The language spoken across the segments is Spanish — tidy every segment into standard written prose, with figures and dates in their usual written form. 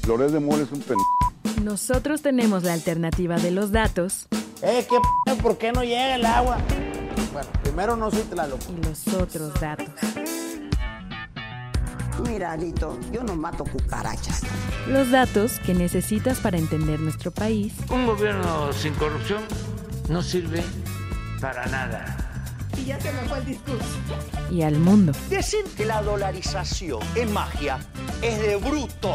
Loret de Mola es un Nosotros tenemos la alternativa de los datos. ¿Por qué no llega el agua? Bueno, primero no soy Tlaloc. Y los otros datos. Mira, Alito, yo no mato cucarachas. Los datos que necesitas para entender nuestro país. Un gobierno sin corrupción no sirve para nada. Y ya se me fue el discurso. Y al mundo. Decir que la dolarización es magia es de bruto.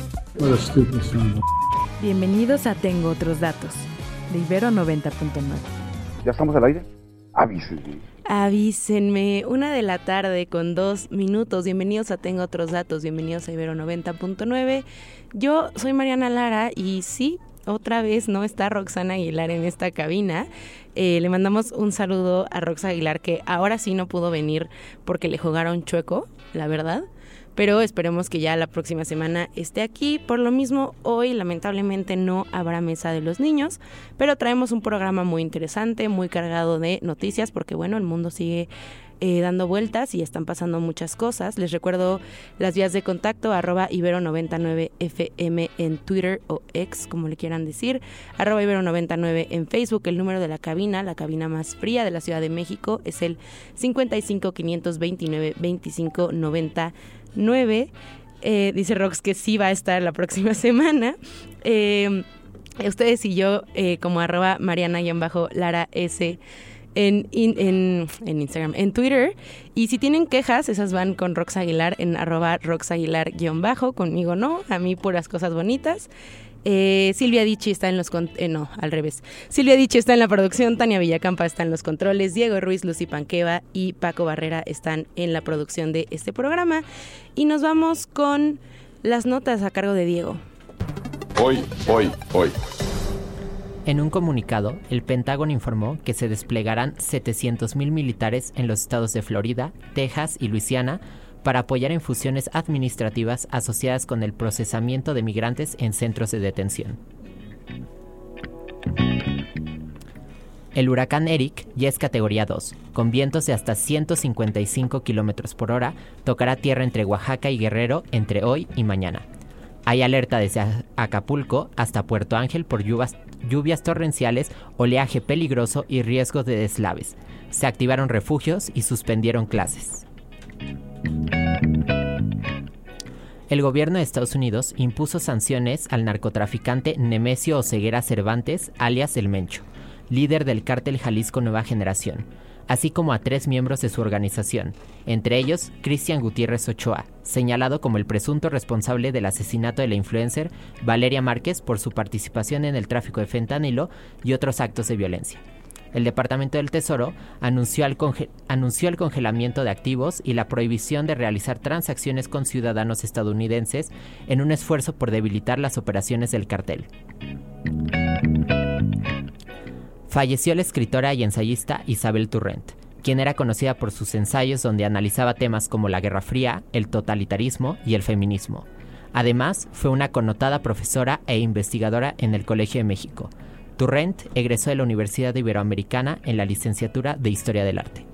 Bienvenidos a Tengo Otros Datos, de Ibero 90.9. ¿Ya estamos al aire? Avísenme. Avísenme, 1:00 con 2 minutos. Bienvenidos a Tengo Otros Datos, bienvenidos a Ibero 90.9. Yo soy Mariana Lara y sí, otra vez no está Roxana Aguilar en esta cabina. Le mandamos un saludo a Rox Aguilar, que ahora sí no pudo venir porque le jugaron chueco, la verdad. Pero esperemos que ya la próxima semana esté aquí. Por lo mismo, hoy lamentablemente no habrá mesa de los niños, pero traemos un programa muy interesante, muy cargado de noticias, porque bueno, el mundo sigue dando vueltas y están pasando muchas cosas. Les recuerdo las vías de contacto, @ibero99fm en Twitter o X, como le quieran decir, @ibero99 en Facebook. El número de la cabina más fría de la Ciudad de México, es el 55 529 25 99. Dice Rox que sí va a estar la próxima semana. Ustedes y yo como @Mariana_Lara S en Instagram, en Twitter. Y si tienen quejas, esas van con Rox Aguilar en @RoxAguilar_, conmigo no, a mí puras cosas bonitas. Silvia Dichi está en los al revés. Silvia Dichi está en la producción, Tania Villacampa está en los controles, Diego Ruiz, Lucy Panqueva y Paco Barrera están en la producción de este programa. Y nos vamos con las notas a cargo de Diego. Hoy. En un comunicado, el Pentágono informó que se desplegarán 700,000 militares en los estados de Florida, Texas y Luisiana para apoyar en funciones administrativas asociadas con el procesamiento de migrantes en centros de detención. El huracán Eric ya es categoría 2, con vientos de hasta 155 kilómetros por hora, tocará tierra entre Oaxaca y Guerrero entre hoy y mañana. Hay alerta desde Acapulco hasta Puerto Ángel por lluvias torrenciales, oleaje peligroso y riesgos de deslaves. Se activaron refugios y suspendieron clases. El gobierno de Estados Unidos impuso sanciones al narcotraficante Nemesio Oseguera Cervantes, alias El Mencho, líder del cártel Jalisco Nueva Generación, así como a 3 miembros de su organización, entre ellos Cristian Gutiérrez Ochoa, señalado como el presunto responsable del asesinato de la influencer Valeria Márquez por su participación en el tráfico de fentanilo y otros actos de violencia. El Departamento del Tesoro anunció el congelamiento de activos y la prohibición de realizar transacciones con ciudadanos estadounidenses en un esfuerzo por debilitar las operaciones del cartel. Falleció la escritora y ensayista Isabel Turrent, quien era conocida por sus ensayos donde analizaba temas como la Guerra Fría, el totalitarismo y el feminismo. Además, fue una connotada profesora e investigadora en el Colegio de México. Turrent egresó de la Universidad Iberoamericana en la licenciatura de Historia del Arte.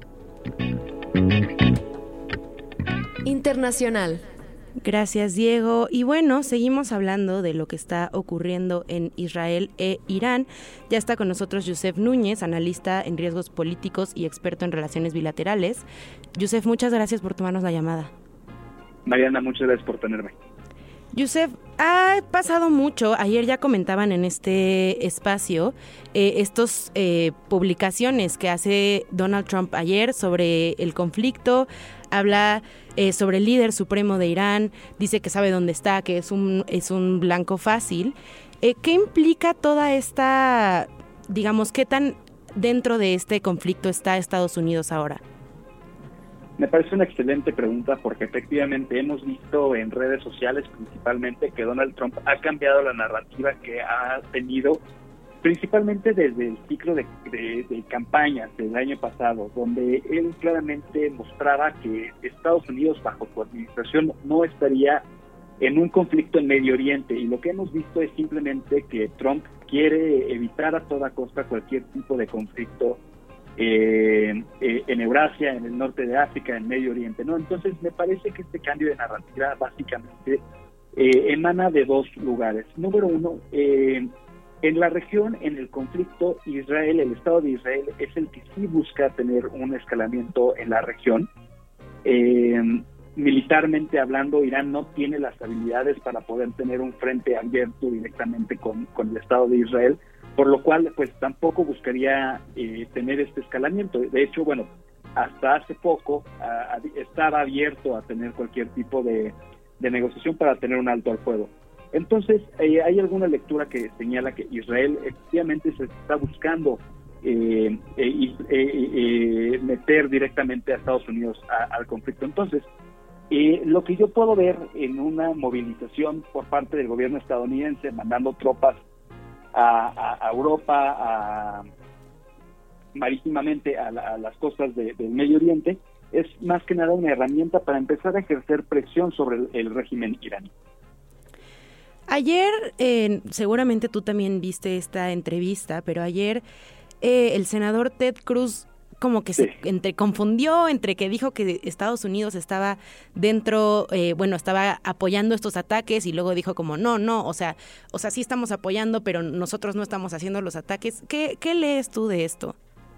Internacional. Gracias, Diego. Y bueno, seguimos hablando de lo que está ocurriendo en Israel e Irán. Ya está con nosotros Yusef Núñez, analista en riesgos políticos y experto en relaciones bilaterales. Yusef, muchas gracias por tomarnos la llamada. Mariana, muchas gracias por tenerme. Yusef, ha pasado mucho. Ayer ya comentaban en este espacio estos publicaciones que hace Donald Trump ayer sobre el conflicto. Habla sobre el líder supremo de Irán, dice que sabe dónde está, que es un blanco fácil. ¿Qué implica toda esta, digamos, qué tan dentro de este conflicto está Estados Unidos ahora? Me parece una excelente pregunta porque efectivamente hemos visto en redes sociales principalmente que Donald Trump ha cambiado la narrativa que ha tenido principalmente desde el ciclo de campañas del año pasado, donde él claramente mostraba que Estados Unidos bajo su administración no estaría en un conflicto en Medio Oriente, y lo que hemos visto es simplemente que Trump quiere evitar a toda costa cualquier tipo de conflicto en Eurasia, en el norte de África, en Medio Oriente, ¿no? Entonces me parece que este cambio de narrativa básicamente emana de dos lugares. Número uno, en la región, en el conflicto, Israel, el Estado de Israel, es el que sí busca tener un escalamiento en la región. Militarmente hablando, Irán no tiene las habilidades para poder tener un frente abierto directamente con el Estado de Israel, por lo cual pues tampoco buscaría tener este escalamiento. De hecho, bueno, hasta hace poco estaba abierto a tener cualquier tipo de negociación para tener un alto al fuego. Entonces, hay alguna lectura que señala que Israel efectivamente se está buscando meter directamente a Estados Unidos al conflicto. Entonces, lo que yo puedo ver en una movilización por parte del gobierno estadounidense, mandando tropas a Europa, marítimamente a las costas del Medio Oriente, es más que nada una herramienta para empezar a ejercer presión sobre el régimen iraní. Ayer, seguramente tú también viste esta entrevista, pero ayer el senador Ted Cruz como que se confundió entre que dijo que Estados Unidos estaba dentro, estaba apoyando estos ataques, y luego dijo como no, o sea sí estamos apoyando, pero nosotros no estamos haciendo los ataques. ¿Qué lees tú de esto?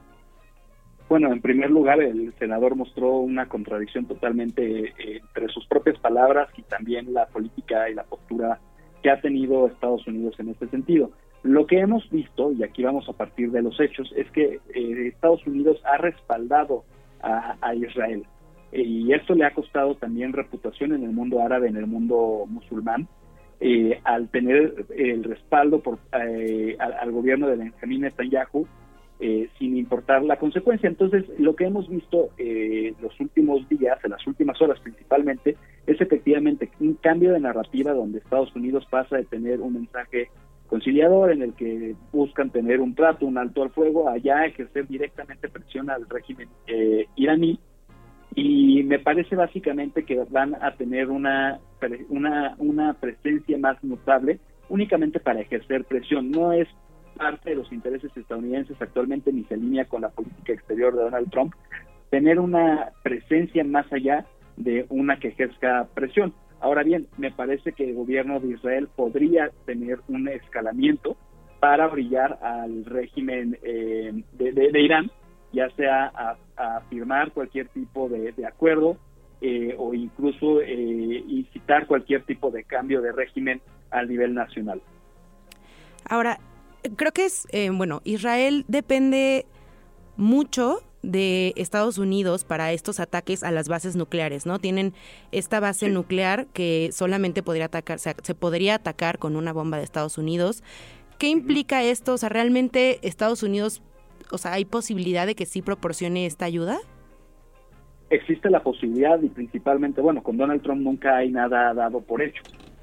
Bueno, en primer lugar, el senador mostró una contradicción totalmente entre sus propias palabras y también la política y la postura que ha tenido Estados Unidos en este sentido. Lo que hemos visto, y aquí vamos a partir de los hechos, es que Estados Unidos ha respaldado a Israel, y esto le ha costado también reputación en el mundo árabe, en el mundo musulmán, al tener el respaldo al gobierno de Benjamín Netanyahu, sin importar la consecuencia. Entonces, lo que hemos visto los últimos días, en las últimas horas principalmente, es efectivamente un cambio de narrativa donde Estados Unidos pasa de tener un mensaje conciliador en el que buscan tener un trato, un alto al fuego, allá ejercer directamente presión al régimen iraní, y me parece básicamente que van a tener una presencia más notable únicamente para ejercer presión. No es parte de los intereses estadounidenses actualmente, ni se alinea con la política exterior de Donald Trump, tener una presencia más allá de una que ejerza presión. Ahora bien, me parece que el gobierno de Israel podría tener un escalamiento para brillar al régimen de Irán, ya sea a firmar cualquier tipo de acuerdo o incluso incitar cualquier tipo de cambio de régimen a nivel nacional. Ahora, creo que Israel depende mucho de Estados Unidos para estos ataques a las bases nucleares, ¿no? Tienen esta base nuclear que solamente podría atacar, se podría atacar con una bomba de Estados Unidos. ¿Qué implica esto? O sea, ¿realmente Estados Unidos, hay posibilidad de que sí proporcione esta ayuda? Existe la posibilidad, y principalmente, con Donald Trump nunca hay nada dado por hecho.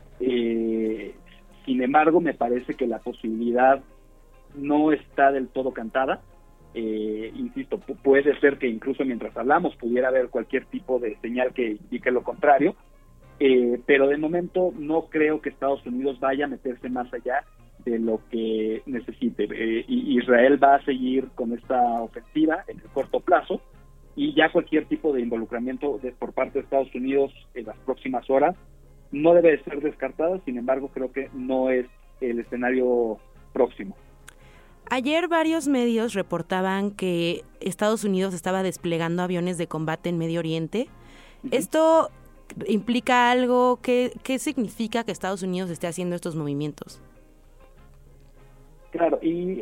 Sin embargo, me parece que la posibilidad no está del todo cantada. Insisto, puede ser que incluso mientras hablamos pudiera haber cualquier tipo de señal que indique lo contrario, pero de momento no creo que Estados Unidos vaya a meterse más allá de lo que necesite. Israel va a seguir con esta ofensiva en el corto plazo, y ya cualquier tipo de involucramiento por parte de Estados Unidos en las próximas horas no debe de ser descartada. Sin embargo, creo que no es el escenario próximo. Ayer varios medios reportaban que Estados Unidos estaba desplegando aviones de combate en Medio Oriente. Uh-huh. ¿Esto implica algo? ¿Qué significa que Estados Unidos esté haciendo estos movimientos? Claro, y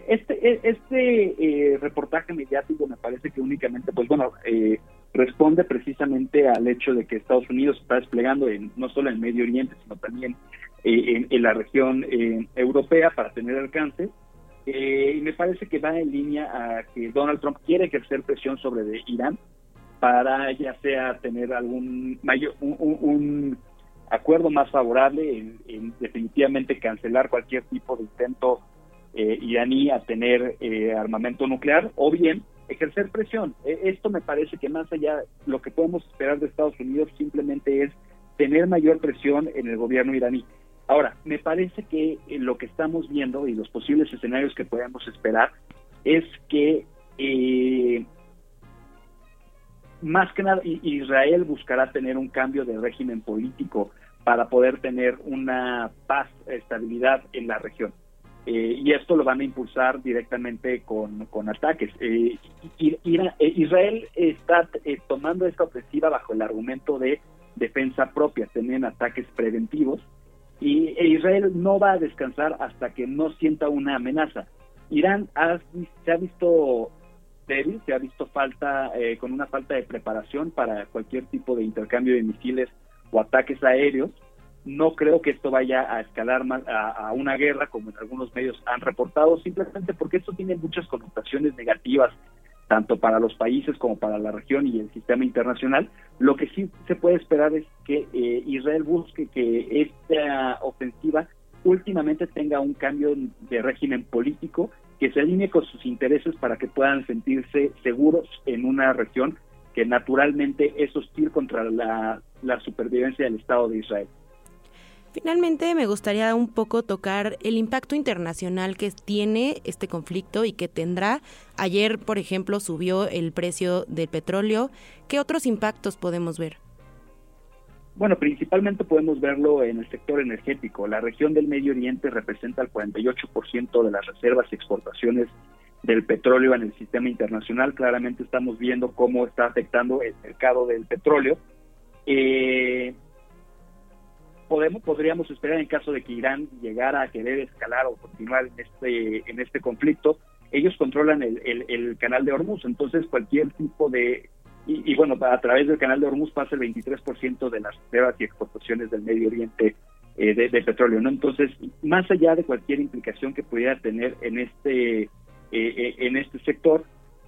este reportaje mediático me parece que únicamente, responde precisamente al hecho de que Estados Unidos está desplegando no solo en Medio Oriente, sino también en la región europea para tener alcance. Y me parece que va en línea a que Donald Trump quiere ejercer presión sobre Irán para ya sea tener un acuerdo más favorable, en definitivamente cancelar cualquier tipo de intento iraní a tener armamento nuclear, o bien ejercer presión. Esto me parece que más allá, lo que podemos esperar de Estados Unidos simplemente es tener mayor presión en el gobierno iraní. Ahora, me parece que lo que estamos viendo y los posibles escenarios que podemos esperar es que más que nada Israel buscará tener un cambio de régimen político para poder tener una paz, estabilidad en la región. Y esto lo van a impulsar directamente con ataques. Israel está tomando esta ofensiva bajo el argumento de defensa propia, tienen ataques preventivos, y Israel no va a descansar hasta que no sienta una amenaza. Irán se ha visto débil, se ha visto con una falta de preparación para cualquier tipo de intercambio de misiles o ataques aéreos. No creo que esto vaya a escalar más a una guerra, como en algunos medios han reportado, simplemente porque esto tiene muchas connotaciones negativas, tanto para los países como para la región y el sistema internacional. Lo que sí se puede esperar es que Israel busque que esta ofensiva últimamente tenga un cambio de régimen político que se alinee con sus intereses para que puedan sentirse seguros en una región que naturalmente es hostil contra la supervivencia del Estado de Israel. Finalmente, me gustaría un poco tocar el impacto internacional que tiene este conflicto y que tendrá. Ayer, por ejemplo, subió el precio del petróleo. ¿Qué otros impactos podemos ver? Bueno, principalmente podemos verlo en el sector energético. La región del Medio Oriente representa el 48% de las reservas y exportaciones del petróleo en el sistema internacional. Claramente estamos viendo cómo está afectando el mercado del petróleo. Podríamos esperar, en caso de que Irán llegara a querer escalar o continuar en este conflicto, ellos controlan el canal de Hormuz, entonces cualquier tipo de... Y bueno, a través del canal de Hormuz pasa el 23% de las reservas y exportaciones del Medio Oriente de petróleo, ¿no? Entonces, más allá de cualquier implicación que pudiera tener en este sector,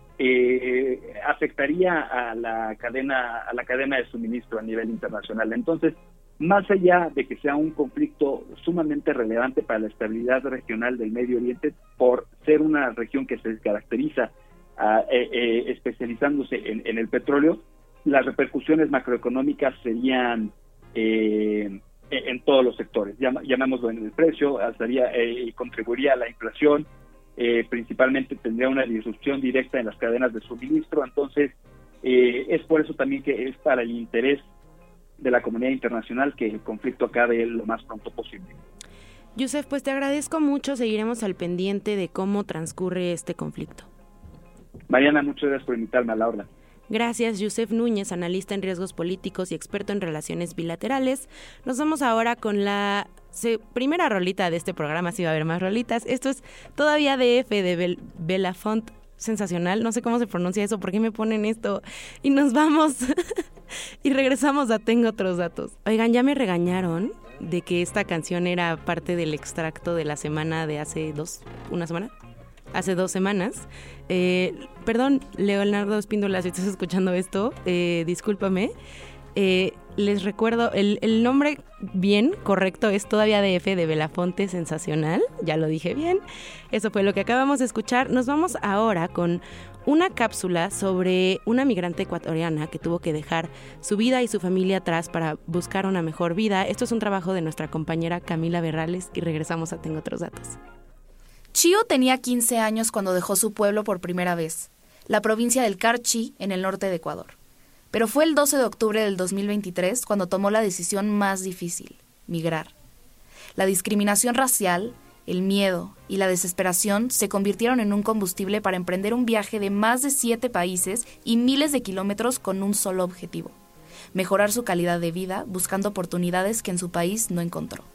afectaría a la cadena de suministro a nivel internacional. Entonces, más allá de que sea un conflicto sumamente relevante para la estabilidad regional del Medio Oriente, por ser una región que se caracteriza especializándose en el petróleo, las repercusiones macroeconómicas serían en todos los sectores, llamémoslo en el precio, contribuiría a la inflación, principalmente tendría una disrupción directa en las cadenas de suministro. Entonces, es por eso también que es para el interés de la comunidad internacional que el conflicto acabe lo más pronto posible. Youssef, pues te agradezco mucho, seguiremos al pendiente de cómo transcurre este conflicto. Mariana, muchas gracias por invitarme a la hora. Gracias, Youssef Núñez, analista en riesgos políticos y experto en relaciones bilaterales. Nos vamos ahora con la primera rolita de este programa, si va a haber más rolitas. Esto es Todavía DF de Belafonte, sensacional, no sé cómo se pronuncia eso, ¿por qué me ponen esto? Y nos vamos y regresamos a Tengo Otros Datos. Oigan, ya me regañaron de que esta canción era parte del extracto de la semana de hace 2 semanas. Perdón, Leonardo Espíndola, si estás escuchando esto, discúlpame. Les recuerdo, el nombre bien correcto es Todavía DF de Belafonte, sensacional, ya lo dije bien. Eso fue lo que acabamos de escuchar. Nos vamos ahora con una cápsula sobre una migrante ecuatoriana que tuvo que dejar su vida y su familia atrás para buscar una mejor vida. Esto es un trabajo de nuestra compañera Camila Berrales y regresamos a Tengo Otros Datos. Chío tenía 15 años cuando dejó su pueblo por primera vez, la provincia del Carchi, en el norte de Ecuador. Pero fue el 12 de octubre del 2023 cuando tomó la decisión más difícil, migrar. La discriminación racial, el miedo y la desesperación se convirtieron en un combustible para emprender un viaje de más de 7 países y miles de kilómetros con un solo objetivo: mejorar su calidad de vida buscando oportunidades que en su país no encontró.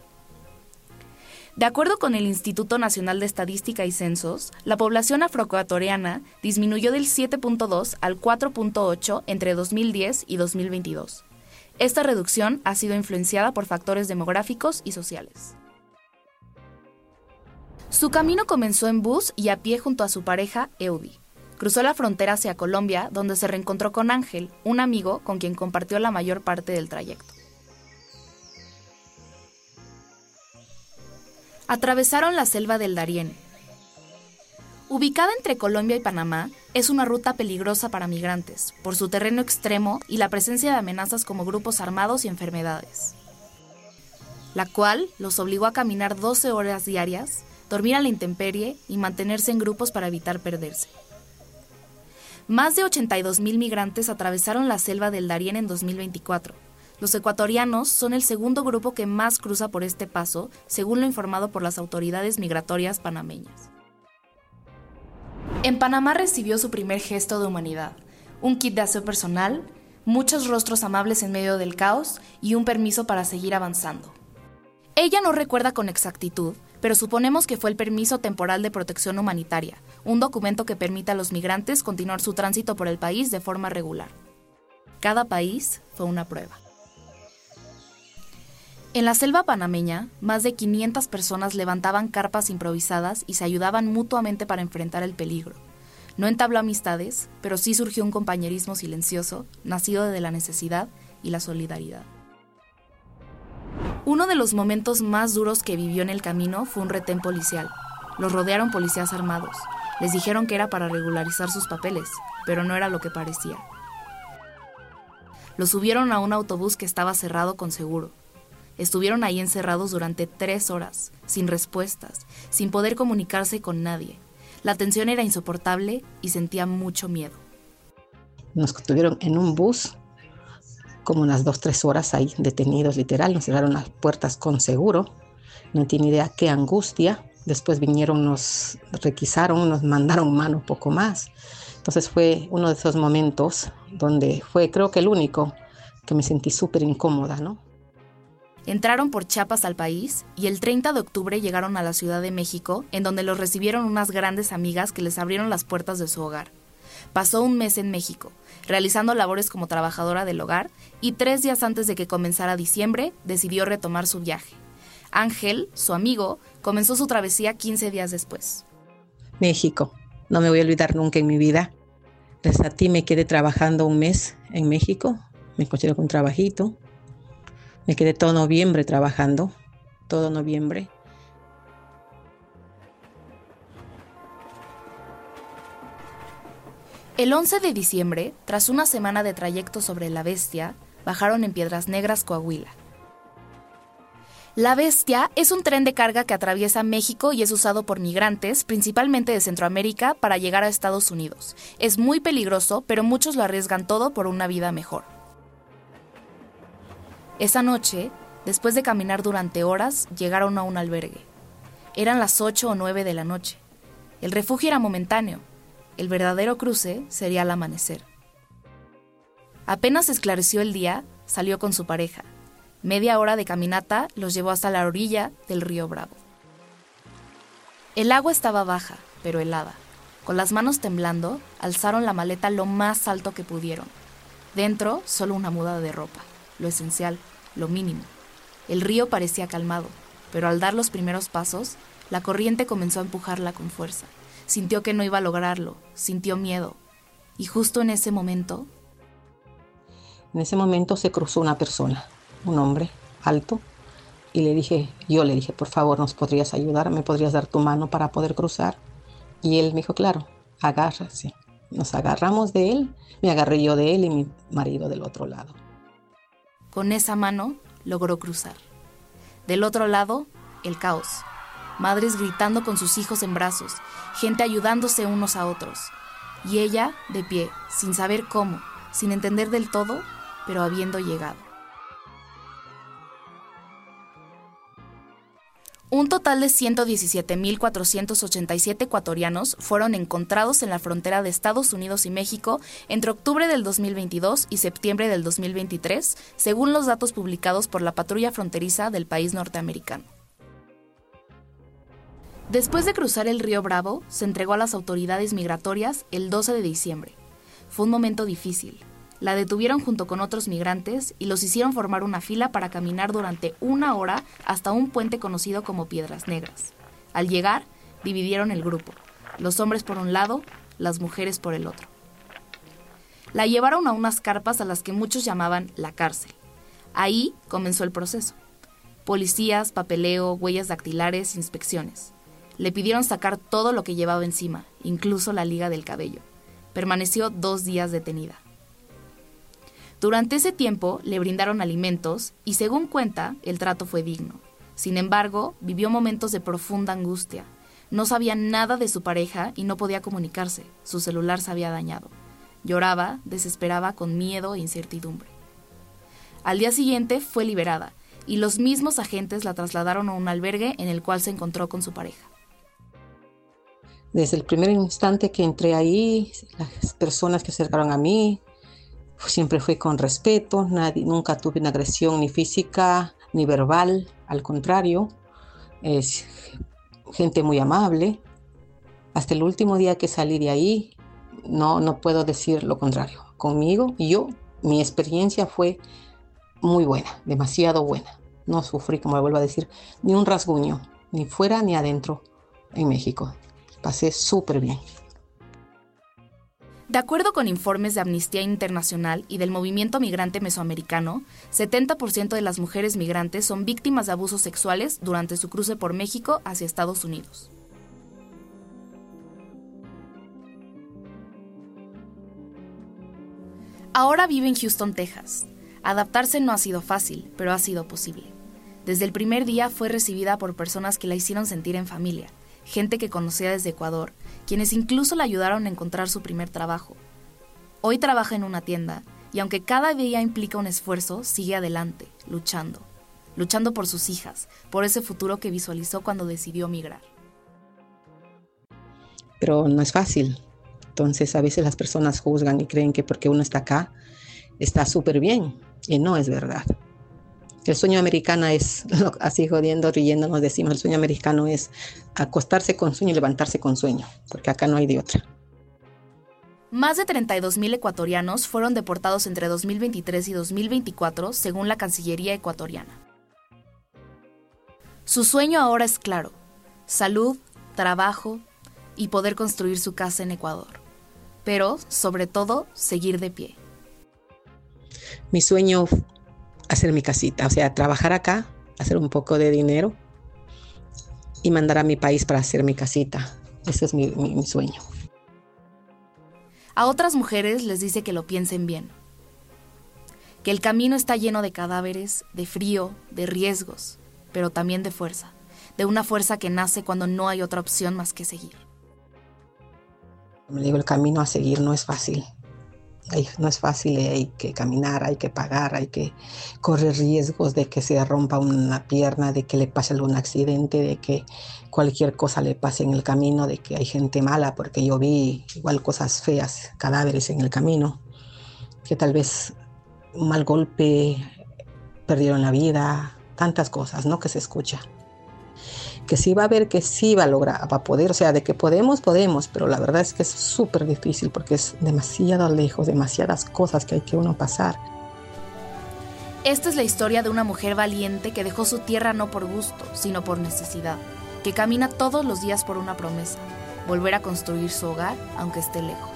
De acuerdo con el Instituto Nacional de Estadística y Censos, la población afroecuatoriana disminuyó del 7.2 al 4.8 entre 2010 y 2022. Esta reducción ha sido influenciada por factores demográficos y sociales. Su camino comenzó en bus y a pie junto a su pareja, Eudi. Cruzó la frontera hacia Colombia, donde se reencontró con Ángel, un amigo con quien compartió la mayor parte del trayecto. Atravesaron la selva del Darién. Ubicada entre Colombia y Panamá, es una ruta peligrosa para migrantes, por su terreno extremo y la presencia de amenazas como grupos armados y enfermedades, la cual los obligó a caminar 12 horas diarias, dormir a la intemperie y mantenerse en grupos para evitar perderse. Más de 82,000 migrantes atravesaron la selva del Darién en 2024, Los ecuatorianos son el segundo grupo que más cruza por este paso, según lo informado por las autoridades migratorias panameñas. En Panamá recibió su primer gesto de humanidad, un kit de aseo personal, muchos rostros amables en medio del caos y un permiso para seguir avanzando. Ella no recuerda con exactitud, pero suponemos que fue el permiso temporal de protección humanitaria, un documento que permite a los migrantes continuar su tránsito por el país de forma regular. Cada país fue una prueba. En la selva panameña, más de 500 personas levantaban carpas improvisadas y se ayudaban mutuamente para enfrentar el peligro. No entabló amistades, pero sí surgió un compañerismo silencioso, nacido de la necesidad y la solidaridad. Uno de los momentos más duros que vivió en el camino fue un retén policial. Los rodearon policías armados. Les dijeron que era para regularizar sus papeles, pero no era lo que parecía. Los subieron a un autobús que estaba cerrado con seguro. Estuvieron ahí encerrados durante 3 horas, sin respuestas, sin poder comunicarse con nadie. La tensión era insoportable y sentía mucho miedo. Nos tuvieron en un bus como unas 2-3 horas ahí detenidos, literal. Nos cerraron las puertas con seguro. No tiene idea qué angustia. Después vinieron, nos requisaron, nos mandaron mano un poco más. Entonces fue uno de esos momentos donde fue, creo que el único, que me sentí súper incómoda, ¿no? Entraron por Chiapas al país y el 30 de octubre llegaron a la Ciudad de México, en donde los recibieron unas grandes amigas que les abrieron las puertas de su hogar. Pasó un mes en México, realizando labores como trabajadora del hogar, y 3 días antes de que comenzara diciembre, decidió retomar su viaje. Ángel, su amigo, comenzó su travesía 15 días después. México, no me voy a olvidar nunca en mi vida. Desde a ti me quedé trabajando un mes en México, me encontré con un trabajito. Me quedé todo noviembre trabajando, todo noviembre. El 11 de diciembre, tras una semana de trayecto sobre La Bestia, bajaron en Piedras Negras, Coahuila. La Bestia es un tren de carga que atraviesa México y es usado por migrantes, principalmente de Centroamérica, para llegar a Estados Unidos. Es muy peligroso, pero muchos lo arriesgan todo por una vida mejor. Esa noche, después de caminar durante horas, llegaron a un albergue. Eran las 8 o 9 de la noche. El refugio era momentáneo. El verdadero cruce sería al amanecer. Apenas esclareció el día, salió con su pareja. Media hora de caminata los llevó hasta la orilla del río Bravo. El agua estaba baja, pero helada. Con las manos temblando, alzaron la maleta lo más alto que pudieron. Dentro, solo una muda de ropa. Lo esencial, lo mínimo. El río parecía calmado, pero al dar los primeros pasos, la corriente comenzó a empujarla con fuerza. Sintió que no iba a lograrlo, sintió miedo. Y justo en ese momento se cruzó una persona, un hombre alto, y yo le dije, por favor, ¿nos podrías ayudar? ¿Me podrías dar tu mano para poder cruzar? Y él me dijo, claro, agárrase. Nos agarramos de él, me agarré yo de él y mi marido del otro lado. Con esa mano logró cruzar. Del otro lado, el caos. Madres gritando con sus hijos en brazos, gente ayudándose unos a otros. Y ella, de pie, sin saber cómo, sin entender del todo, pero habiendo llegado. Un total de 117.487 ecuatorianos fueron encontrados en la frontera de Estados Unidos y México entre octubre del 2022 y septiembre del 2023, según los datos publicados por la patrulla fronteriza del país norteamericano. Después de cruzar el río Bravo, se entregó a las autoridades migratorias el 12 de diciembre. Fue un momento difícil. La detuvieron junto con otros migrantes y los hicieron formar una fila para caminar durante 1 hora hasta un puente conocido como Piedras Negras. Al llegar, dividieron el grupo, los hombres por un lado, las mujeres por el otro. La llevaron a unas carpas a las que muchos llamaban la cárcel. Ahí comenzó el proceso. Policías, papeleo, huellas dactilares, inspecciones. Le pidieron sacar todo lo que llevaba encima, incluso la liga del cabello. Permaneció 2 días detenida. Durante ese tiempo le brindaron alimentos y, según cuenta, el trato fue digno. Sin embargo, vivió momentos de profunda angustia. No sabía nada de su pareja y no podía comunicarse. Su celular se había dañado. Lloraba, desesperaba con miedo e incertidumbre. Al día siguiente fue liberada y los mismos agentes la trasladaron a un albergue en el cual se encontró con su pareja. Desde el primer instante que entré ahí, las personas que se acercaron a mí, siempre fui con respeto, nunca tuve una agresión ni física ni verbal, al contrario, es gente muy amable. Hasta el último día que salí de ahí, no puedo decir lo contrario. Conmigo, mi experiencia fue muy buena, demasiado buena. No sufrí, como le vuelvo a decir, ni un rasguño, ni fuera ni adentro en México. Pasé súper bien. De acuerdo con informes de Amnistía Internacional y del Movimiento Migrante Mesoamericano, 70% de las mujeres migrantes son víctimas de abusos sexuales durante su cruce por México hacia Estados Unidos. Ahora vive en Houston, Texas. Adaptarse no ha sido fácil, pero ha sido posible. Desde el primer día fue recibida por personas que la hicieron sentir en familia, gente que conocía desde Ecuador, quienes incluso la ayudaron a encontrar su primer trabajo. Hoy trabaja en una tienda y aunque cada día implica un esfuerzo, sigue adelante, luchando por sus hijas, por ese futuro que visualizó cuando decidió migrar. Pero no es fácil. Entonces a veces las personas juzgan y creen que porque uno está acá, está súper bien. Y no es verdad. El sueño americano es, así jodiendo, riendo, nos decimos, el sueño americano es acostarse con sueño y levantarse con sueño, porque acá no hay de otra. Más de 32,000 ecuatorianos fueron deportados entre 2023 y 2024, según la Cancillería ecuatoriana. Su sueño ahora es claro: salud, trabajo y poder construir su casa en Ecuador. Pero, sobre todo, seguir de pie. Mi sueño, hacer mi casita, o sea, trabajar acá, hacer un poco de dinero y mandar a mi país para hacer mi casita. Ese es mi sueño. A otras mujeres les dice que lo piensen bien, que el camino está lleno de cadáveres, de frío, de riesgos, pero también de fuerza, de una fuerza que nace cuando no hay otra opción más que seguir. Me digo, el camino a seguir no es fácil. No es fácil, hay que caminar, hay que pagar, hay que correr riesgos de que se rompa una pierna, de que le pase algún accidente, de que cualquier cosa le pase en el camino, de que hay gente mala, porque yo vi igual cosas feas, cadáveres en el camino, que tal vez un mal golpe, perdieron la vida, tantas cosas, ¿no? Que se escucha. Que sí va a haber, que sí va a lograr, va a poder, o sea, de que podemos, pero la verdad es que es súper difícil porque es demasiado lejos, demasiadas cosas que hay que uno pasar. Esta es la historia de una mujer valiente que dejó su tierra no por gusto, sino por necesidad, que camina todos los días por una promesa: volver a construir su hogar, aunque esté lejos.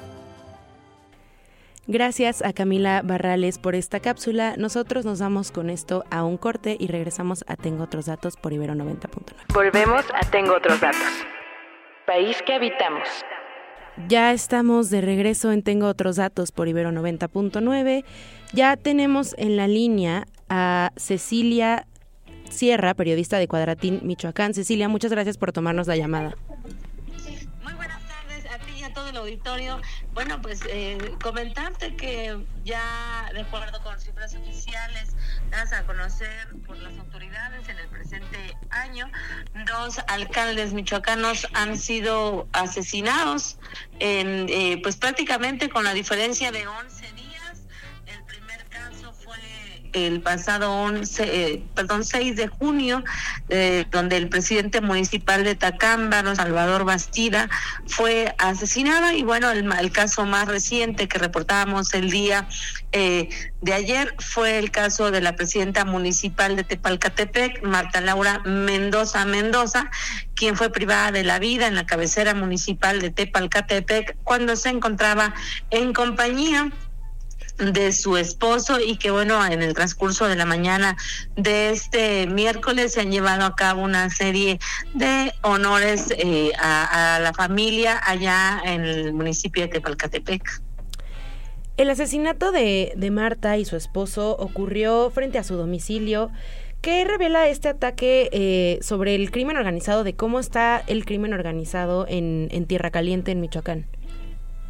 Gracias a Camila Barrales por esta cápsula. Nosotros nos vamos con esto a un corte y regresamos a Tengo Otros Datos por Ibero 90.9. Volvemos a Tengo Otros Datos. País que habitamos. Ya estamos de regreso en Tengo Otros Datos por Ibero 90.9. Ya tenemos en la línea a Cecilia Sierra, periodista de Cuadratín, Michoacán. Cecilia, muchas gracias por tomarnos la llamada. Muy buenas tardes a ti y a todo el auditorio. Bueno, pues comentarte que ya de acuerdo con cifras oficiales dadas a conocer por las autoridades en el presente año, 2 alcaldes michoacanos han sido asesinados pues prácticamente con la diferencia de 11 días. El primer caso fue el pasado 6 de junio, donde el presidente municipal de Tacámbaro, Salvador Bastida, fue asesinado. Y bueno, el caso más reciente que reportábamos el día de ayer fue el caso de la presidenta municipal de Tepalcatepec, Marta Laura Mendoza, quien fue privada de la vida en la cabecera municipal de Tepalcatepec cuando se encontraba en compañía de su esposo, y que bueno, en el transcurso de la mañana de este miércoles se han llevado a cabo una serie de honores a la familia allá en el municipio de Tepalcatepec. El asesinato de Marta y su esposo ocurrió frente a su domicilio. ¿Qué revela este ataque sobre el crimen organizado, de cómo está el crimen organizado en Tierra Caliente, en Michoacán?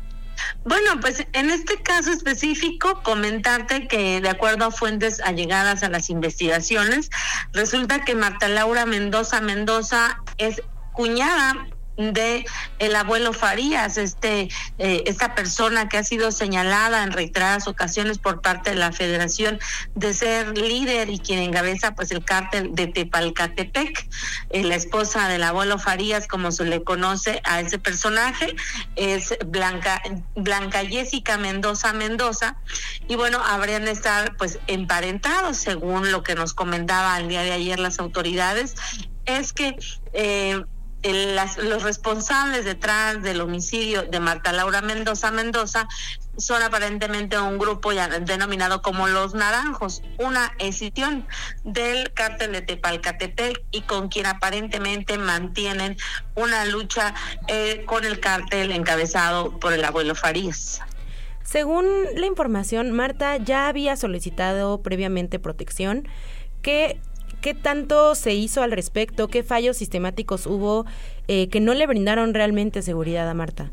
Bueno, pues en este caso específico, comentarte que de acuerdo a fuentes allegadas a las investigaciones, resulta que Marta Laura Mendoza es cuñada de el abuelo Farías, esta persona que ha sido señalada en reiteradas ocasiones por parte de la Federación de ser líder y quien encabeza pues el cártel de Tepalcatepec. La esposa del abuelo Farías, como se le conoce a ese personaje, es Blanca Jessica Mendoza, y bueno, habrían de estar pues emparentados, según lo que nos comentaba el día de ayer las autoridades. Es que los responsables detrás del homicidio de Marta Laura Mendoza son aparentemente un grupo ya denominado como Los Naranjos, una escisión del cártel de Tepalcatepec y con quien aparentemente mantienen una lucha con el cártel encabezado por el abuelo Farías. Según la información, Marta ya había solicitado previamente protección. ¿Qué tanto se hizo al respecto? ¿Qué fallos sistemáticos hubo que no le brindaron realmente seguridad a Marta?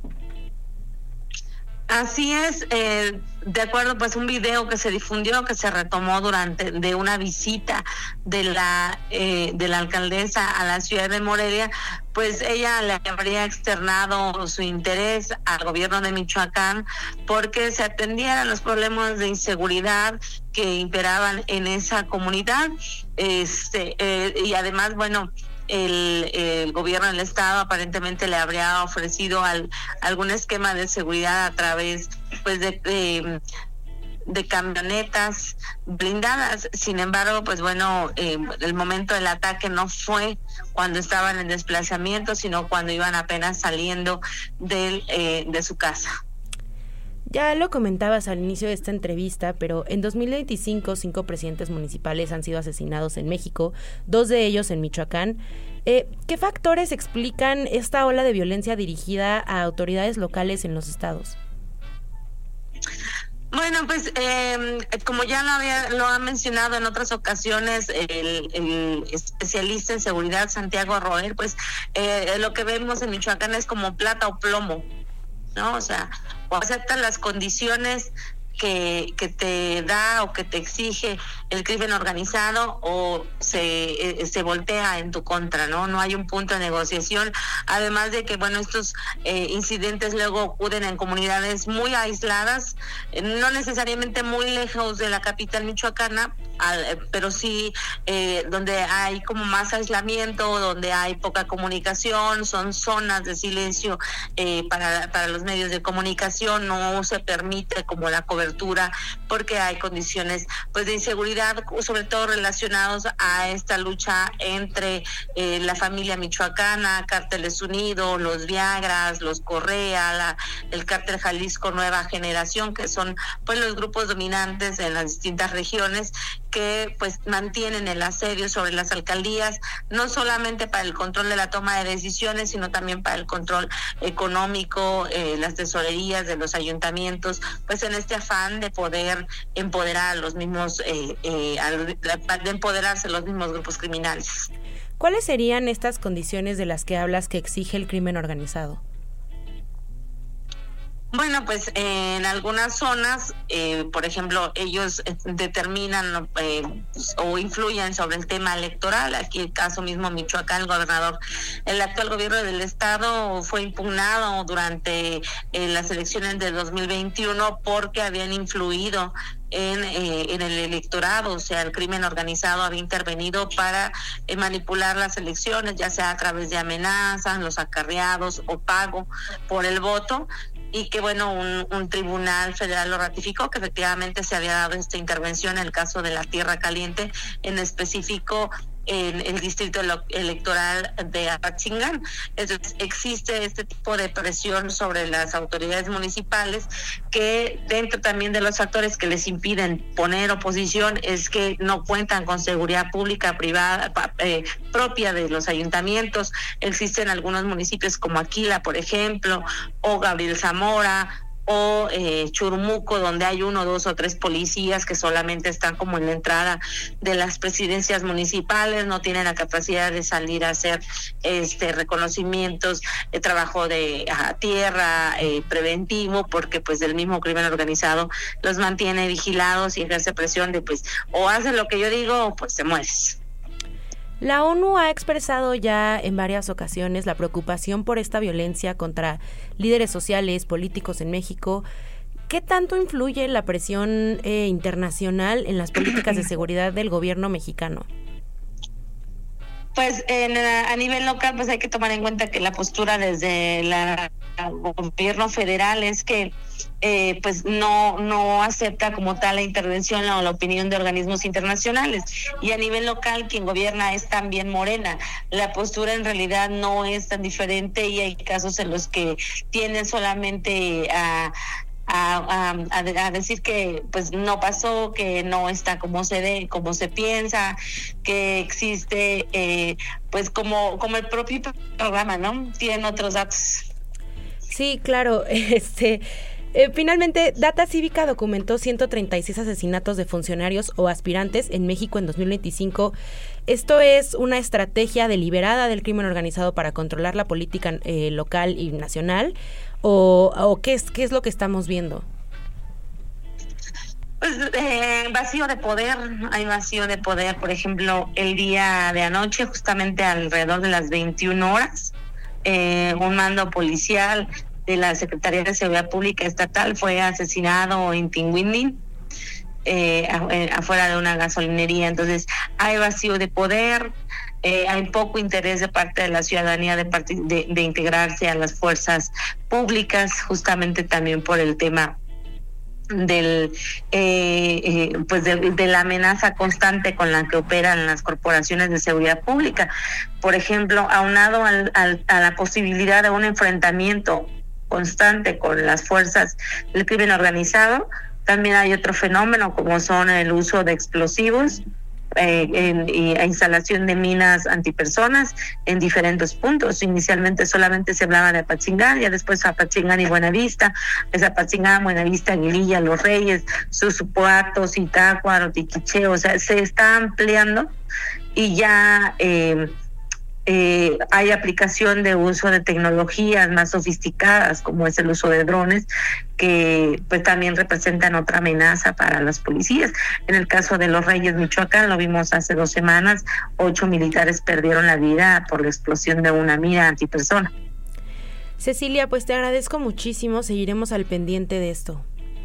Así es, de acuerdo pues un video que se difundió, que se retomó de una visita de la alcaldesa a la ciudad de Morelia, pues ella le habría externado su interés al gobierno de Michoacán porque se atendieran los problemas de inseguridad que imperaban en esa comunidad, y además, bueno, el gobierno del estado aparentemente le habría ofrecido algún esquema de seguridad a través pues de camionetas blindadas. Sin embargo, pues bueno, el momento del ataque no fue cuando estaban en desplazamiento, sino cuando iban apenas saliendo de su casa. Ya lo comentabas al inicio de esta entrevista, pero en 2025 5 presidentes municipales han sido asesinados en México, 2 de ellos en Michoacán. ¿Qué factores explican esta ola de violencia dirigida a autoridades locales en los estados? Bueno, pues como ya lo ha mencionado en otras ocasiones el especialista en seguridad Santiago Roer, pues lo que vemos en Michoacán es como plata o plomo, ¿no? O sea, o aceptas las condiciones que te da o que te exige el crimen organizado o se voltea en tu contra, ¿no? No hay un punto de negociación, además de que, bueno, estos incidentes luego ocurren en comunidades muy aisladas, no necesariamente muy lejos de la capital michoacana, pero sí donde hay como más aislamiento, donde hay poca comunicación, son zonas de silencio para los medios de comunicación, no se permite como la cobertura porque hay condiciones pues de inseguridad, sobre todo relacionados a esta lucha entre la familia michoacana, Cárteles Unidos, los Viagras, los Correa, el Cártel Jalisco Nueva Generación, que son pues los grupos dominantes en las distintas regiones que pues mantienen el asedio sobre las alcaldías, no solamente para el control de la toma de decisiones, sino también para el control económico, las tesorerías de los ayuntamientos, pues en este afán de poder empoderar a los mismos, de empoderarse los mismos grupos criminales. ¿Cuáles serían estas condiciones de las que hablas que exige el crimen organizado? Bueno, pues en algunas zonas, por ejemplo, ellos determinan o influyen sobre el tema electoral. Aquí el caso mismo Michoacán, el actual gobierno del estado fue impugnado durante las elecciones de 2021 porque habían influido en el electorado, o sea, el crimen organizado había intervenido para manipular las elecciones, ya sea a través de amenazas, los acarreados o pago por el voto, y que bueno, un tribunal federal lo ratificó, que efectivamente se había dado esta intervención en el caso de la Tierra Caliente, en específico en el distrito electoral de Apatzingán. Entonces existe este tipo de presión sobre las autoridades municipales, que dentro también de los factores que les impiden poner oposición es que no cuentan con seguridad pública privada propia de los ayuntamientos. Existen algunos municipios como Aquila, por ejemplo, o Gabriel Zamora, o Churumuco, donde hay 1, 2 o 3 policías que solamente están como en la entrada de las presidencias municipales, no tienen la capacidad de salir a hacer reconocimientos, trabajo de tierra preventivo, porque pues el mismo crimen organizado los mantiene vigilados y ejerce presión de pues o haces lo que yo digo o pues te mueres. La ONU ha expresado ya en varias ocasiones la preocupación por esta violencia contra líderes sociales, políticos en México. ¿Qué tanto influye la presión internacional en las políticas de seguridad del gobierno mexicano? Pues a nivel local pues hay que tomar en cuenta que la postura desde el gobierno federal es que pues no acepta como tal la intervención o la opinión de organismos internacionales, y a nivel local quien gobierna es también Morena. La postura en realidad no es tan diferente y hay casos en los que tienen solamente a decir que pues no pasó, que no está como se piensa, que existe pues como el propio programa, ¿no? Tienen otros datos. Sí, claro. Finalmente, Data Cívica documentó 136 asesinatos de funcionarios o aspirantes en México en 2025. ¿Esto es una estrategia deliberada del crimen organizado para controlar la política local y nacional? ¿O qué es lo que estamos viendo? Pues vacío de poder, hay vacío de poder. Por ejemplo, el día de anoche, justamente alrededor de las 21 horas, un mando policial de la Secretaría de Seguridad Pública Estatal fue asesinado en Tinguindín, afuera de una gasolinería. Entonces hay vacío de poder, hay poco interés de parte de la ciudadanía de integrarse a las fuerzas públicas, justamente también por el tema de la amenaza constante con la que operan las corporaciones de seguridad pública. Por ejemplo, aunado a la posibilidad de un enfrentamiento constante con las fuerzas del crimen organizado, también hay otro fenómeno como son el uso de explosivos y instalación de minas antipersonas en diferentes puntos. Inicialmente solamente se hablaba de Apatzingán, ya después Apatzingán y Buenavista, Apatzingán, Buenavista, Aguililla, Los Reyes, Susupuato, Zitácuaro, Tiquiché, o sea, se está ampliando y ya hay aplicación de uso de tecnologías más sofisticadas, como es el uso de drones, que pues también representan otra amenaza para las policías. En el caso de Los Reyes, Michoacán, lo vimos hace 2 semanas, 8 militares perdieron la vida por la explosión de una mina antipersona. Cecilia, pues te agradezco muchísimo, seguiremos al pendiente de esto.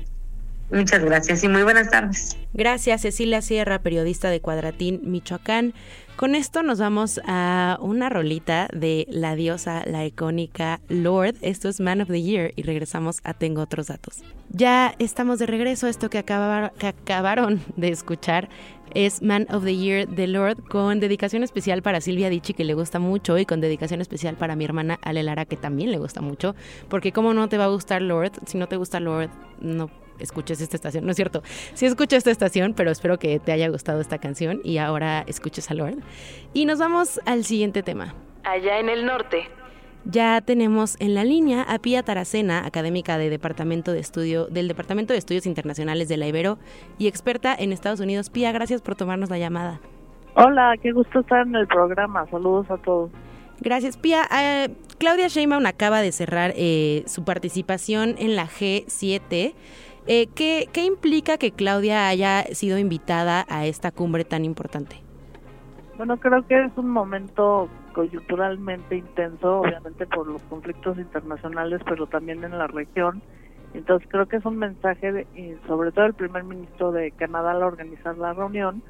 Muchas gracias y muy buenas tardes. Gracias, Cecilia Sierra, periodista de Cuadratín, Michoacán. Con esto nos vamos a una rolita de la diosa, la icónica Lorde. Esto es Man of the Year y regresamos a Tengo Otros Datos. Ya estamos de regreso. Esto que acabaron de escuchar es Man of the Year de Lorde, con dedicación especial para Silvia Dichi, que le gusta mucho, y con dedicación especial para mi hermana Ale Lara, que también le gusta mucho, porque cómo no te va a gustar Lorde. Si no te gusta Lorde, no escuches esta estación. No es cierto, sí escucho esta estación, pero espero que te haya gustado esta canción y ahora escuches a Lorde. Y nos vamos al siguiente tema. Allá en el norte. Ya tenemos en la línea a Pía Taracena, académica del Departamento de Estudios Internacionales de la Ibero y experta en Estados Unidos. Pía, gracias por tomarnos la llamada. Hola, qué gusto estar en el programa. Saludos a todos. Gracias, Pía. Claudia Sheinbaum acaba de cerrar su participación en la G7. ¿Qué implica que Claudia haya sido invitada a esta cumbre tan importante? Bueno, creo que es un momento coyunturalmente intenso, obviamente por los conflictos internacionales, pero también en la región. Entonces creo que es un mensaje, sobre todo el primer ministro de Canadá al organizar la reunión,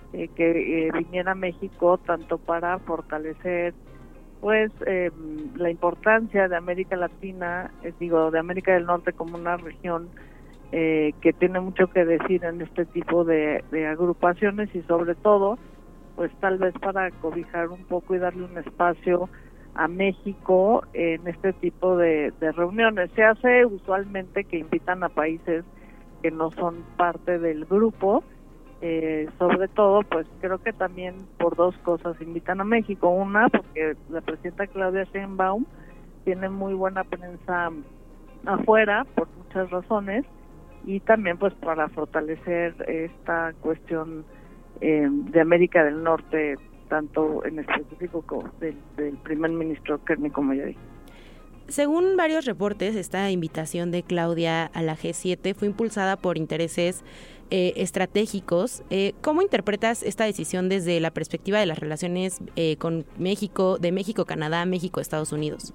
que viniera a México tanto para fortalecer pues la importancia de América Latina, de América del Norte como una región que tiene mucho que decir en este tipo de agrupaciones, y sobre todo pues tal vez para cobijar un poco y darle un espacio a México en este tipo de reuniones. Se hace usualmente que invitan a países que no son parte del grupo, sobre todo pues creo que también por 2 cosas invitan a México. Una, porque la presidenta Claudia Sheinbaum tiene muy buena prensa afuera por muchas razones, y también pues para fortalecer esta cuestión de América del Norte, tanto en específico como del primer ministro Kearney, como ya dije. Según varios reportes, esta invitación de Claudia a la G7 fue impulsada por intereses estratégicos. ¿Cómo interpretas esta decisión desde la perspectiva de las relaciones con México, de México, Canadá, México, Estados Unidos?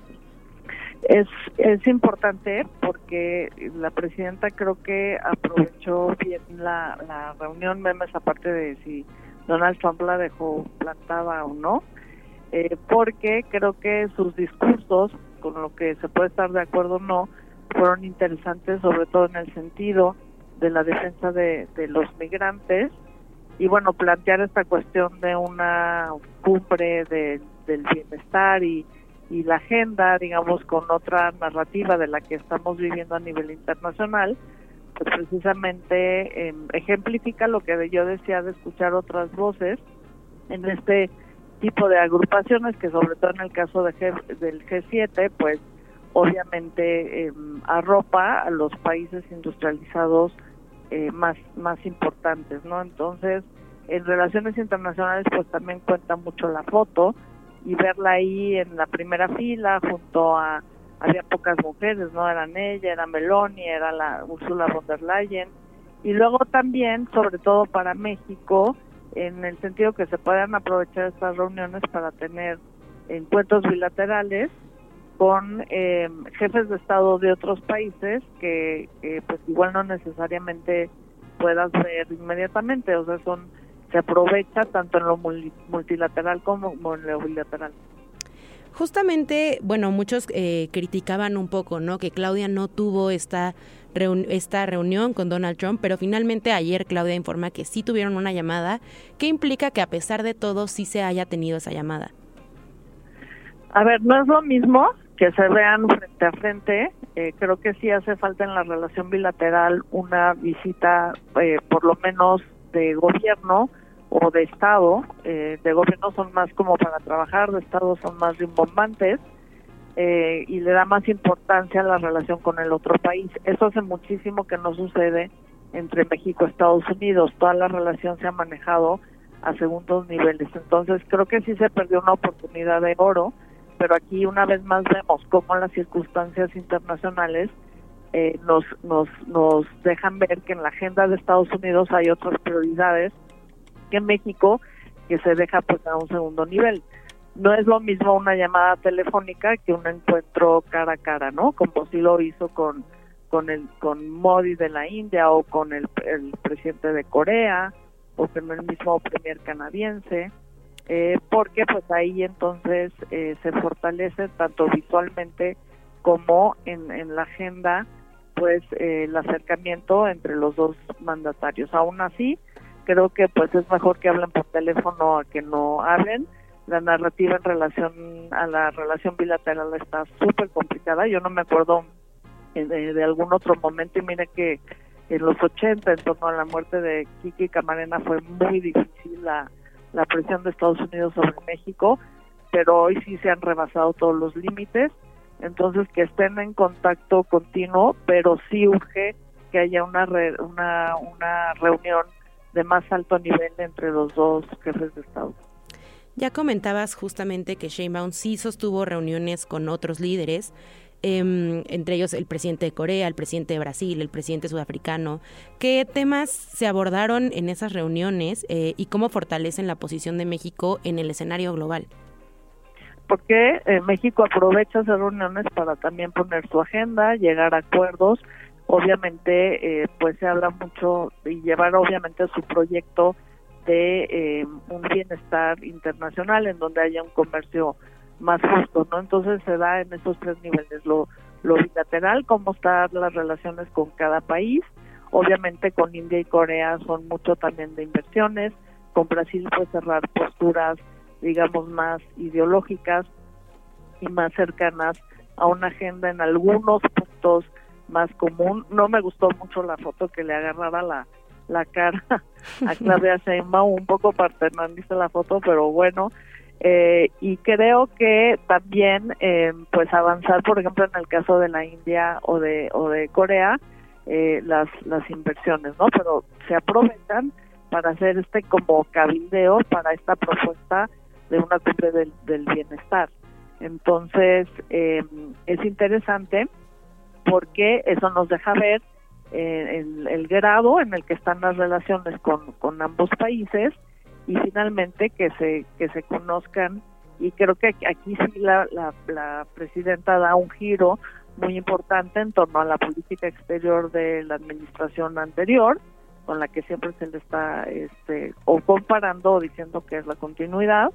Es importante porque la presidenta creo que aprovechó bien la reunión, memes aparte de si Donald Trump la dejó plantada o no, porque creo que sus discursos, con lo que se puede estar de acuerdo o no, fueron interesantes, sobre todo en el sentido de la defensa de los migrantes, y bueno, plantear esta cuestión de una cumbre del bienestar y la agenda, digamos, con otra narrativa de la que estamos viviendo a nivel internacional, pues precisamente ejemplifica lo que yo decía de escuchar otras voces en este tipo de agrupaciones, que sobre todo en el caso del G7, pues obviamente arropa a los países industrializados más importantes, ¿no? Entonces, en relaciones internacionales pues también cuenta mucho la foto, y verla ahí en la primera fila junto a, había pocas mujeres, ¿no? Eran ella, era Meloni, era la Ursula von der Leyen, y luego también, sobre todo para México, en el sentido que se puedan aprovechar estas reuniones para tener encuentros bilaterales con jefes de Estado de otros países que pues igual no necesariamente puedas ver inmediatamente, o sea, se aprovecha tanto en lo multilateral como en lo bilateral. Justamente, bueno, muchos criticaban un poco, ¿no?, que Claudia no tuvo esta reunión con Donald Trump, pero finalmente ayer Claudia informa que sí tuvieron una llamada. ¿Qué implica que a pesar de todo sí se haya tenido esa llamada? A ver, no es lo mismo que se vean frente a frente. Creo que sí hace falta en la relación bilateral una visita, por lo menos de gobierno o de Estado. De gobierno son más como para trabajar, de Estado son más rimbombantes, y le da más importancia a la relación con el otro país. Eso hace muchísimo que no sucede entre México y Estados Unidos. Toda la relación se ha manejado a segundos niveles. Entonces creo que sí se perdió una oportunidad de oro, pero aquí una vez más vemos cómo las circunstancias internacionales nos dejan ver que en la agenda de Estados Unidos hay otras prioridades que México, que se deja pues a un segundo nivel. No es lo mismo una llamada telefónica que un encuentro cara a cara, ¿no? Como sí lo hizo con Modi de la India, o con el presidente de Corea, o con el mismo premier canadiense, porque pues ahí entonces se fortalece tanto visualmente como en la agenda, pues el acercamiento entre los dos mandatarios. Aún así, creo que pues es mejor que hablen por teléfono a que no hablen. La narrativa en relación a la relación bilateral está súper complicada. Yo no me acuerdo de algún otro momento, y mire que en los 80, en torno a la muerte de Kiki Camarena, fue muy difícil la presión de Estados Unidos sobre México, pero hoy sí se han rebasado todos los límites. Entonces, que estén en contacto continuo, pero sí urge que haya una reunión de más alto nivel entre los dos jefes de Estado. Ya comentabas justamente que Sheinbaum sí sostuvo reuniones con otros líderes, entre ellos el presidente de Corea, el presidente de Brasil, el presidente sudafricano. ¿Qué temas se abordaron en esas reuniones y cómo fortalecen la posición de México en el escenario global? Porque México aprovecha esas reuniones para también poner su agenda, llegar a acuerdos. Obviamente, pues se habla mucho y llevar obviamente su proyecto de un bienestar internacional en donde haya un comercio más justo, ¿no? Entonces se da en esos tres niveles, lo bilateral, cómo están las relaciones con cada país. Obviamente con India y Corea son mucho también de inversiones. Con Brasil pues cerrar posturas, digamos, más ideológicas y más cercanas a una agenda en algunos puntos más común. No me gustó mucho la foto que le agarraba la cara a Claudia Sheinbaum, un poco paternalista la foto, pero bueno. Y creo que también pues avanzar, por ejemplo, en el caso de la India o de Corea, las inversiones, ¿no? Pero se aprovechan para hacer como cabildeo para esta propuesta de una cumbre del bienestar. Entonces, es interesante porque eso nos deja ver el grado en el que están las relaciones con ambos países y finalmente que se conozcan, y creo que aquí sí la presidenta da un giro muy importante en torno a la política exterior de la administración anterior, con la que siempre se le está o comparando o diciendo que es la continuidad,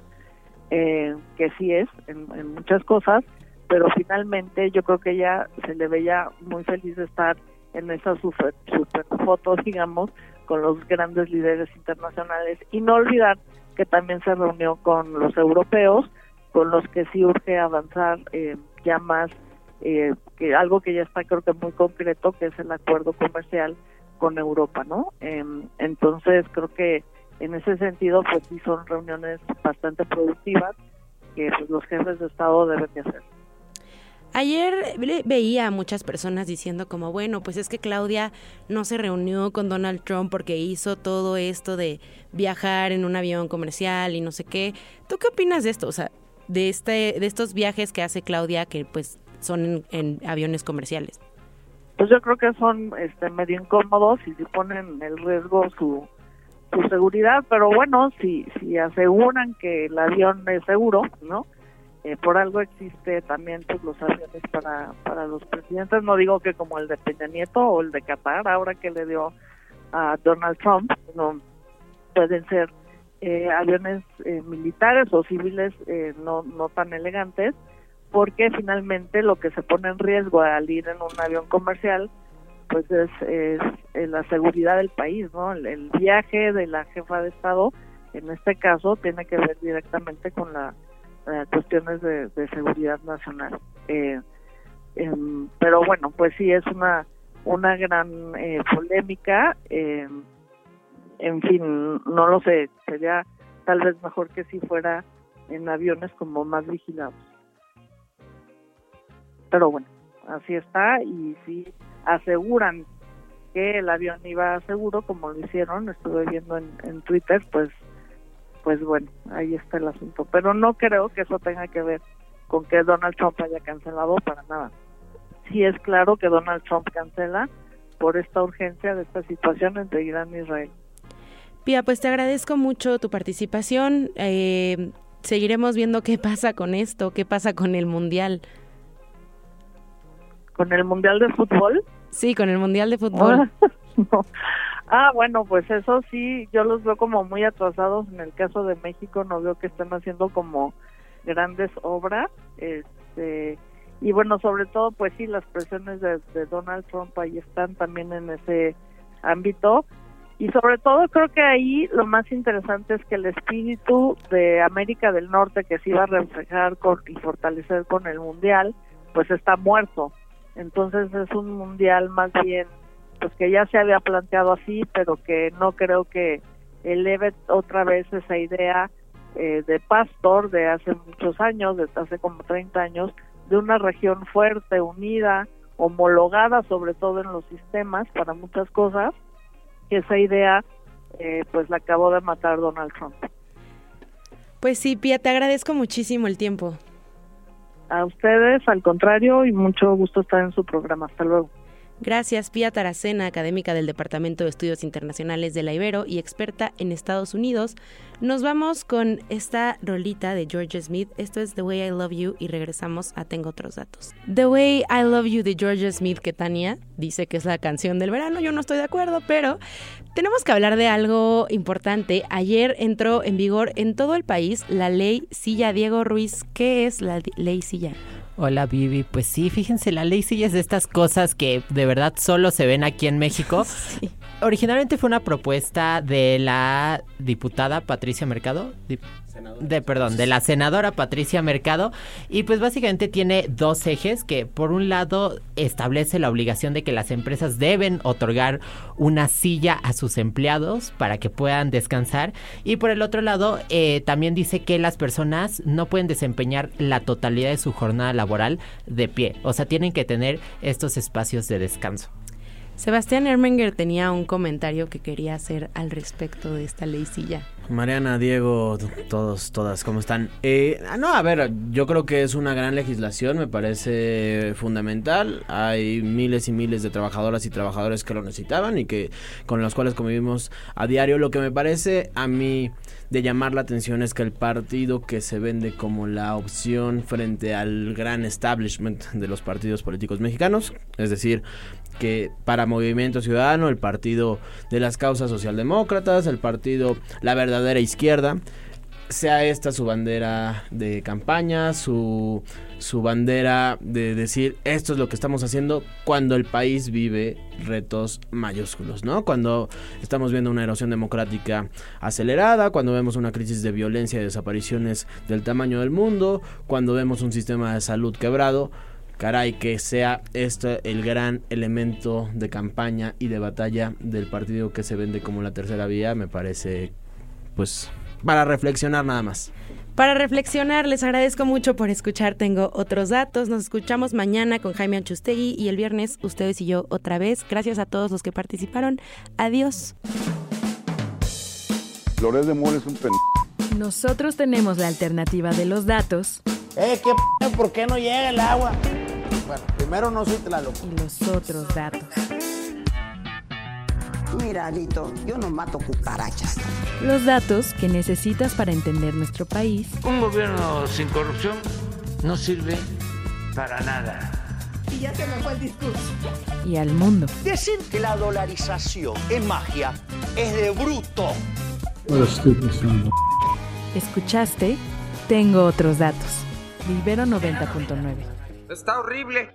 que sí es en muchas cosas, pero finalmente yo creo que ella se le veía muy feliz de estar en esa super foto, digamos, con los grandes líderes internacionales, y no olvidar que también se reunió con los europeos, con los que sí urge avanzar ya más, que algo que ya está creo que muy concreto, que es el acuerdo comercial con Europa, ¿no? Entonces creo que en ese sentido pues sí son reuniones bastante productivas que pues, los jefes de Estado deben de hacer. Ayer veía a muchas personas diciendo como, bueno, pues es que Claudia no se reunió con Donald Trump porque hizo todo esto de viajar en un avión comercial y no sé qué. ¿Tú qué opinas de esto? O sea, de estos viajes que hace Claudia que pues son en aviones comerciales. Pues yo creo que son medio incómodos y si ponen en riesgo su seguridad, pero bueno, si aseguran que el avión es seguro, ¿no? Por algo existe también pues los aviones para los presidentes, no digo que como el de Peña Nieto o el de Qatar, ahora que le dio a Donald Trump, no pueden ser aviones militares o civiles no tan elegantes, porque finalmente lo que se pone en riesgo al ir en un avión comercial pues es la seguridad del país, ¿no? El viaje de la jefa de Estado, en este caso, tiene que ver directamente con la cuestiones de seguridad nacional. Pero bueno, pues sí, es una gran polémica. En fin, no lo sé, sería tal vez mejor que si fuera en aviones como más vigilados. Pero bueno, así está, y si aseguran que el avión iba seguro, como lo hicieron, estuve viendo en Twitter, pues bueno, ahí está el asunto. Pero no creo que eso tenga que ver con que Donald Trump haya cancelado, para nada. Sí es claro que Donald Trump cancela por esta urgencia de esta situación entre Irán e Israel. Pía, pues te agradezco mucho tu participación. Seguiremos viendo qué pasa con esto, qué pasa con el Mundial. ¿Con el Mundial de Fútbol? Sí, con el Mundial de Fútbol. No. Bueno, pues eso sí, yo los veo como muy atrasados. En el caso de México no veo que estén haciendo como grandes obras. Y bueno, sobre todo, pues sí, las presiones de Donald Trump ahí están también en ese ámbito. Y sobre todo creo que ahí lo más interesante es que el espíritu de América del Norte, que se iba a reflejar y fortalecer con el Mundial, pues está muerto. Entonces es un Mundial más bien pues que ya se había planteado así, pero que no creo que eleve otra vez esa idea de Pastor de hace muchos años, de hace como 30 años, de una región fuerte, unida, homologada sobre todo en los sistemas para muchas cosas, que esa idea pues la acabó de matar Donald Trump. Pues sí, Pía, te agradezco muchísimo el tiempo. A ustedes, al contrario, y mucho gusto estar en su programa. Hasta luego. Gracias, Pía Taracena, académica del Departamento de Estudios Internacionales de la Ibero y experta en Estados Unidos. Nos vamos con esta rolita de Georgia Smith. Esto es The Way I Love You y regresamos a Tengo Otros Datos. The Way I Love You de Georgia Smith, que Tania dice que es la canción del verano. Yo no estoy de acuerdo, pero tenemos que hablar de algo importante. Ayer entró en vigor en todo el país la ley Silla. Diego Ruiz, ¿qué es la ley Silla? Hola Vivi, pues sí, fíjense, la ley Silla es de estas cosas que de verdad solo se ven aquí en México. Sí. Originalmente fue una propuesta de la diputada Patricia Mercado, de la senadora Patricia Mercado, y pues básicamente tiene dos ejes que por un lado establece la obligación de que las empresas deben otorgar una silla a sus empleados para que puedan descansar, y por el otro lado también dice que las personas no pueden desempeñar la totalidad de su jornada laboral de pie, o sea, tienen que tener estos espacios de descanso. Sebastián Ermenger tenía un comentario que quería hacer al respecto de esta leycilla. Mariana, Diego, todas, ¿cómo están? A ver, yo creo que es una gran legislación, me parece fundamental. Hay miles y miles de trabajadoras y trabajadores que lo necesitaban y que con los cuales convivimos a diario. Lo que me parece a mí de llamar la atención es que el partido que se vende como la opción frente al gran establishment de los partidos políticos mexicanos, es decir, que para Movimiento Ciudadano, el partido de las causas socialdemócratas, el partido La Verdadera Izquierda, sea esta su bandera de campaña, su bandera de decir esto es lo que estamos haciendo cuando el país vive retos mayúsculos, ¿no? Cuando estamos viendo una erosión democrática acelerada, cuando vemos una crisis de violencia y desapariciones del tamaño del mundo, cuando vemos un sistema de salud quebrado. Caray, que sea este el gran elemento de campaña y de batalla del partido que se vende como la tercera vía, me parece, pues, para reflexionar nada más. Para reflexionar, les agradezco mucho por escuchar Tengo Otros Datos. Nos escuchamos mañana con Jaime Anchustegui y el viernes ustedes y yo otra vez. Gracias a todos los que participaron. Adiós. Loret de Mola es un Nosotros tenemos la alternativa de los datos. ¿Por qué no llega el agua? Bueno, primero no soy Tlaloc. Y los otros datos. Mira, Alito, yo no mato cucarachas. Los datos que necesitas para entender nuestro país. Un gobierno sin corrupción no sirve para nada. Y ya se me fue el discurso. Y al mundo. Decir que la dolarización es magia es de bruto. Escuchaste Tengo Otros Datos. Ibero 90.9. Está horrible.